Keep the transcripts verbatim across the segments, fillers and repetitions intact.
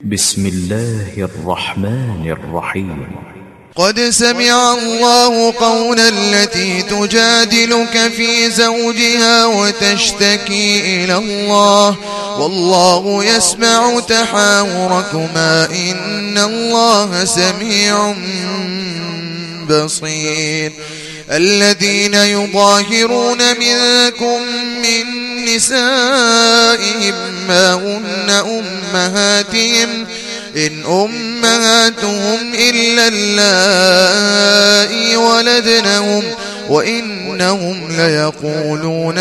بسم الله الرحمن الرحيم. قد سمع الله قول التي تجادلك في زوجها وتشتكي إلى الله والله يسمع تحاوركما إن الله سميع بصير. الذين يظاهرون منكم من نسائهم ما هن أمهاتهم إن أمهاتهم إلا اللائي ولدنهم وإنهم ليقولون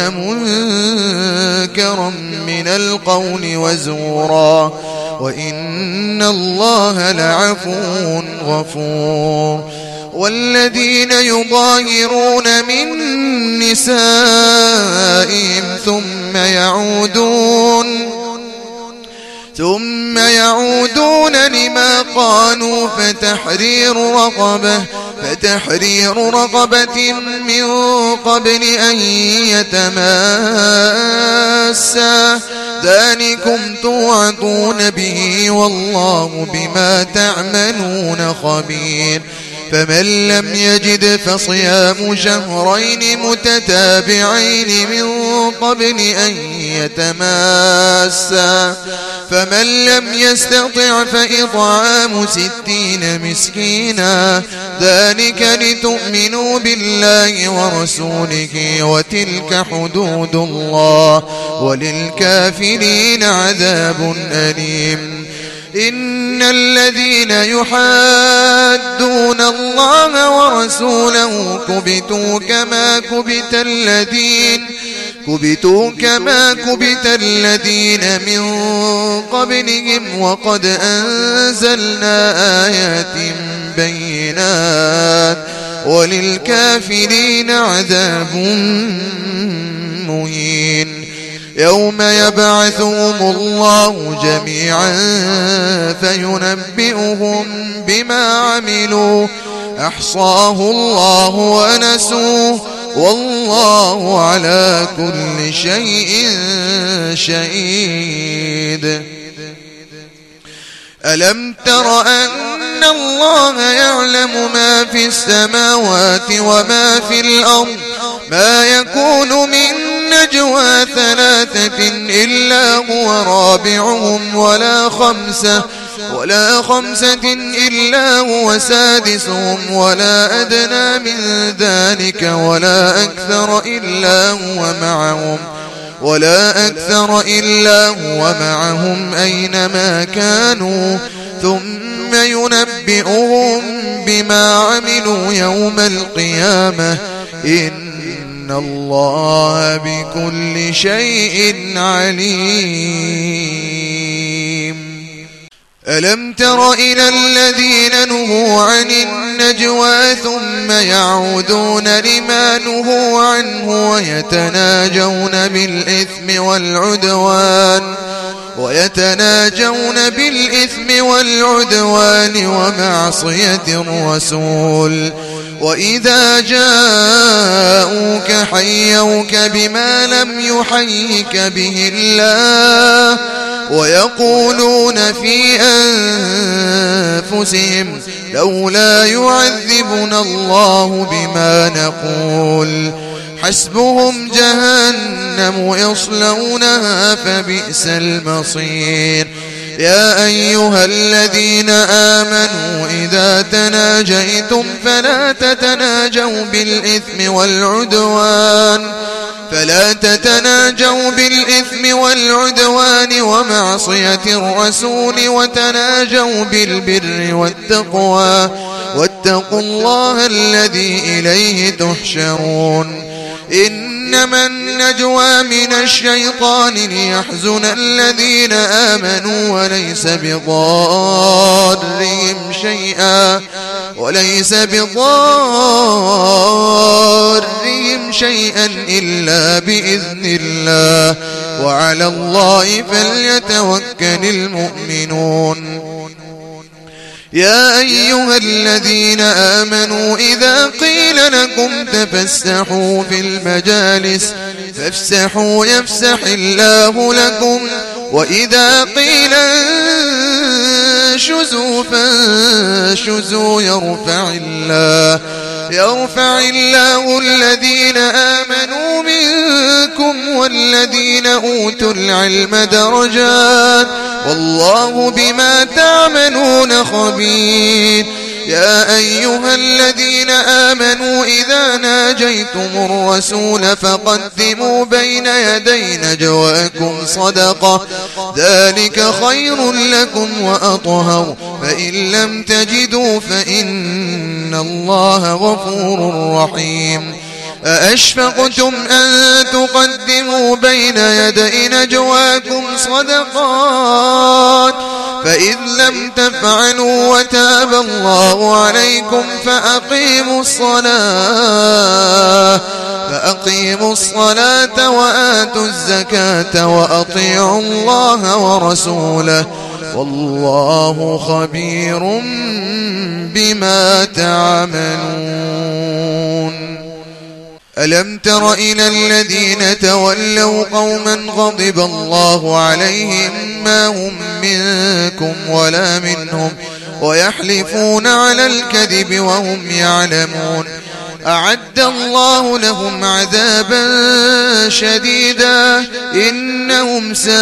منكرا من القول وزورا وإن الله لعفو غفور. والذين يظاهرون من نسائهم ثم يعودون ثم يعودون لما قالوا فتحرير رقبة فتحرير رقبة من قبل أن يتماسا ذلكم توعظون به والله بما تعملون خبير. فمن لم يجد فصيام شهرين متتابعين من قبل أن يتماسا فمن لم يستطع فإطعام ستين مسكينا ذلك لتؤمنوا بالله ورسوله وتلك حدود الله وللكافرين عذاب أليم. إن الذين يحادون الله ورسوله كبتوا كما كبت الذين كبتوا كما كبت الذين من قبلهم وقد أنزلنا آيات بينات وللكافرين عذاب مهين. يوم يبعثهم الله جميعا فينبئهم بما عملوا أحصاه الله ونسوه والله على كل شيء شهيد. ألم تر أن الله يعلم ما في السماوات وما في الأرض ما يكون من نجوى ثلاثة إلا هو رابعهم ولا خمسة ولا خمسة إلا هو سادسهم ولا أدنى من ذلك ولا أكثر إلا هو معهم ولا أكثر إلا هو معهم أينما كانوا ثم ينبئهم بما عملوا يوم القيامة إن الله بكل شيء عليم. ألم تر إلى الذين نهوا عن النجوى ثم يعودون لما نهوا عنه ويتناجون بالإثم والعدوان ويتناجون بالإثم والعدوان ومعصية الرسول وإذا جاءوك حيوك بما لم يحيك به الله ويقولون في أنفسهم لولا يعذبنا الله بما نقول حسبهم جهنم يصلونها فبئس المصير. يا أيها الذين آمنوا إذا تناجيتم فلا تتناجوا بالإثم والعدوان فلا تتناجوا بالإثم والعدوان ومعصية الرسول وتناجوا بالبر والتقوى واتقوا الله الذي إليه تحشرون. إنما النجوى من الشيطان ليحزن الذين آمنوا وليس بضارهم شيئا وليس بضارهم شيئا إلا بإذن الله وعلى الله فليتوكل المؤمنون. يا أيها الذين آمنوا إذا قيل لكم تفسحوا في المجالس فافسحوا يفسح الله لكم وإذا قيل فانشزوا فانشزوا يرفع الله يرفع الله الذين آمنوا منكم والذين أوتوا العلم درجات والله بما تعملون خبير. يا أيها الذين آمنوا إذا ناجيتم الرسول فقدموا بين يدي نجواكم صدقة ذلك خير لكم وأطهر فإن لم تجدوا فإن الله غفور رحيم. أأشفقتم أن تقدموا بين يدي نجواكم صدقات فإذ لم تفعلوا وتاب الله عليكم فأقيموا الصلاة فأقيموا الصلاة وآتوا الزكاة وأطيعوا الله ورسوله والله خبير بما تعملون. ألم تر إلى الذين تولوا قوما غضب الله عليهم ما هم منكم ولا منهم ويحلفون على الكذب وهم يعلمون أعد الله لهم عذابا شديدا إنهم ساء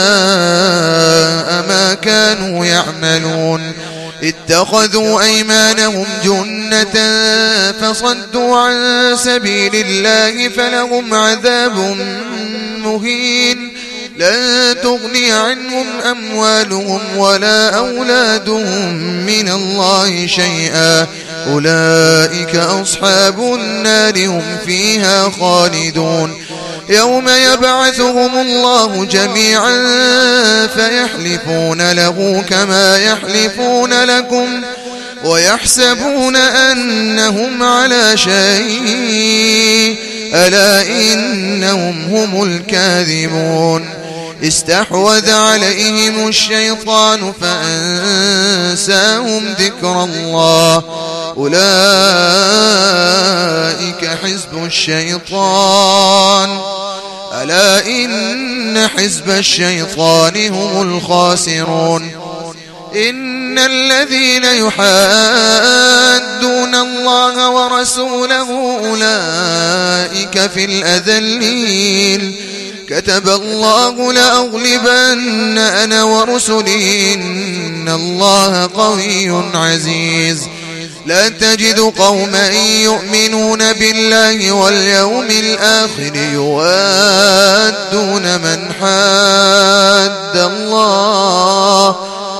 ما كانوا يعملون. اتخذوا أيمانهم جنة فصدوا عن سبيل الله فلهم عذاب مهين لا تغني عنهم أموالهم ولا أولادهم من الله شيئا أولئك أصحاب النار هم فيها خالدون. يوم يبعثهم الله جميعا فيحلفون له كما يحلفون لكم ويحسبون أنهم على شيء ألا إنهم هم الكاذبون. استحوذ عليهم الشيطان فأنساهم ذكر الله أولئك حزب الشيطان ألا إن حزب الشيطان هم الخاسرون. إن الذين يحادون الله ورسوله أولئك في الأذلين كتب الله لأغلبن أنا ورسلي إن الله قوي عزيز. لا تجد قوما يؤمنون بالله واليوم الآخر يوادون من حاد الله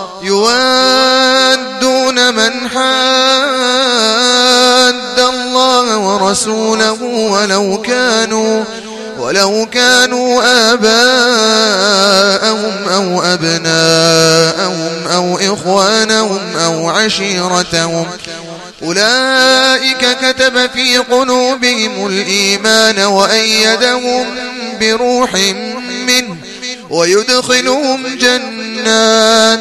يوادون من حاد الله ورسوله ولو كانوا ولو كانوا آباءهم أو أبناءهم أو إخوانهم أو عشيرتهم أولئك كتب في قلوبهم الإيمان وأيدهم بروح منه ويدخلهم جنات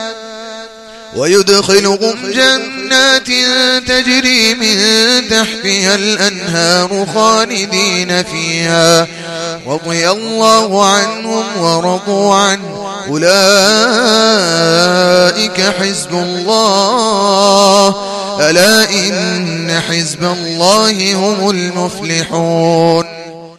ويدخلهم جنات تجري من تحتها الأنهار خالدين فيها رضي الله عنهم ورضوا عنه أولئك حزب الله ألا إن حزب الله هم المفلحون.